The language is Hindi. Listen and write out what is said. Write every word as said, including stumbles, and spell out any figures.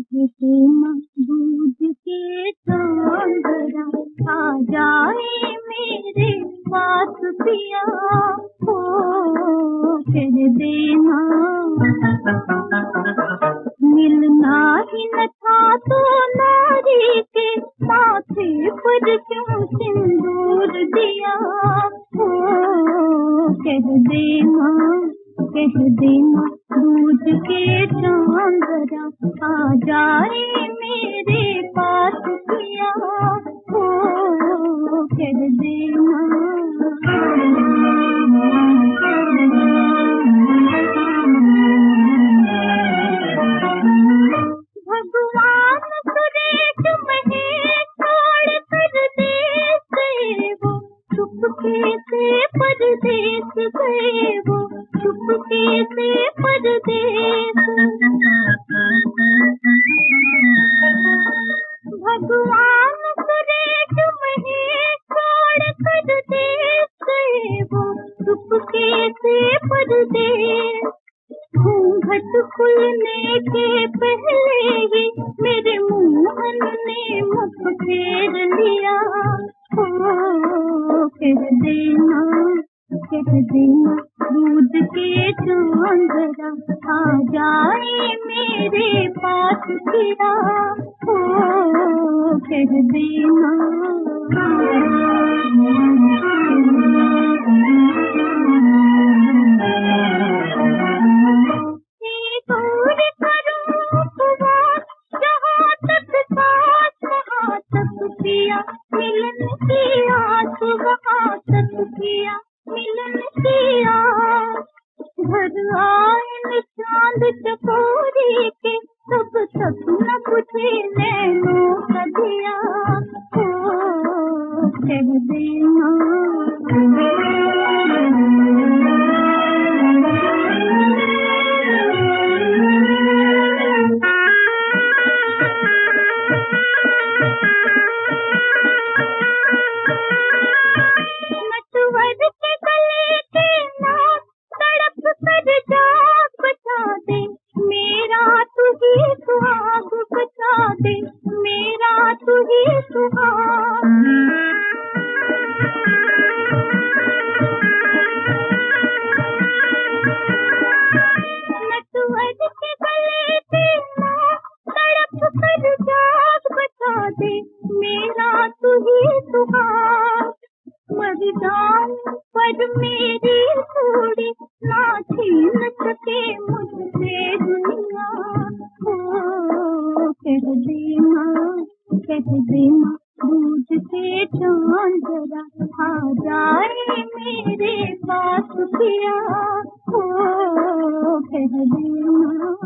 सीमा दूध के चांदरा आ जाए मेरे पास पिया हो, कह देना मिलना ही न था तो नारी के माथे पर क्यों सिंदूर दिया हो, कह देना कह देना दूध के चांदरा आ जाए मेरे पास पिया हो, कह देना। भगवान सुरेश महेश छोड़ कर देश गए वो, चुपके से परदेश गए वो, चुपके से परदेश। भगवान सुरेश महेश छोड़ कर देश गए वो, चुपके से परदेश। घूंघट खुलने के पहले ही मेरे मोहन ने मुख फेर लिया हो, कह देना कह देना दूध के चांदरा आ जाए मेरे पास पिया हो, कह देना। मिलन की आस वहाँ तक किया, मिलन की आस। घर आए चांद चकोरी के तब तक न बुझे नैनों का दिया हो, कह देना। मेरा तू ही सुहाग नटवर के गले पे तड़प कर जाग बता दे, मेरा तू ही सुहाग। मर जाऊं पर मेरी थोड़ी ना छीन सके मुझसे दुनिया हो, कह देना कह देना दूध के चांदरा आ जाए मेरे पास पिया हो, कह देना।